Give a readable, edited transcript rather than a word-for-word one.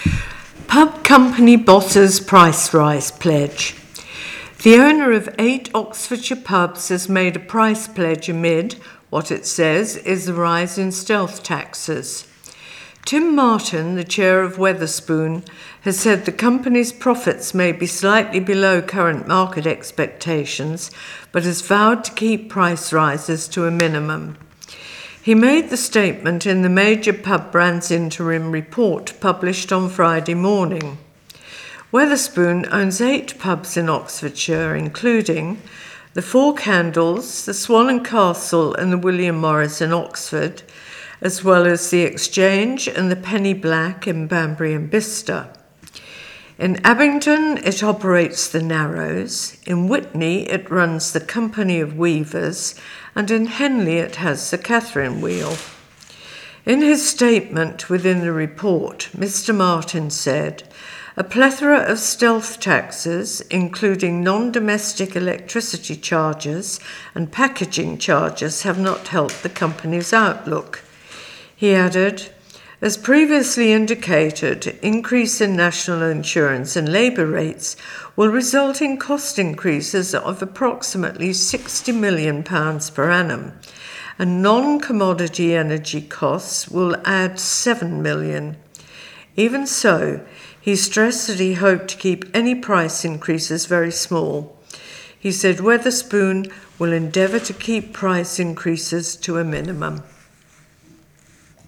Pub company bosses price rise pledge. The owner of 8 Oxfordshire pubs has made a price pledge amid what it says is the rise in stealth taxes. Tim Martin, the chair of Wetherspoon, has said the company's profits may be slightly below current market expectations, but has vowed to keep price rises to a minimum. He made the statement in the Major Pub Brands Interim Report published on Friday morning. Wetherspoon owns 8 pubs in Oxfordshire, including the Four Candles, the Swan and Castle and the William Morris in Oxford, as well as the Exchange and the Penny Black in Banbury and Bicester. In Abingdon, it operates the Narrows. In Witney, it runs the Company of Weavers, and in Henley, it has the Catherine Wheel. In his statement within the report, Mr. Martin said, "A plethora of stealth taxes, including non-domestic electricity charges and packaging charges, have not helped the company's outlook." He added, "As previously indicated, increase in national insurance and labour rates will result in cost increases of approximately £60 million per annum, and non-commodity energy costs will add £7 million. Even so, he stressed that he hoped to keep any price increases very small. He said Wetherspoon will endeavour to keep price increases to a minimum.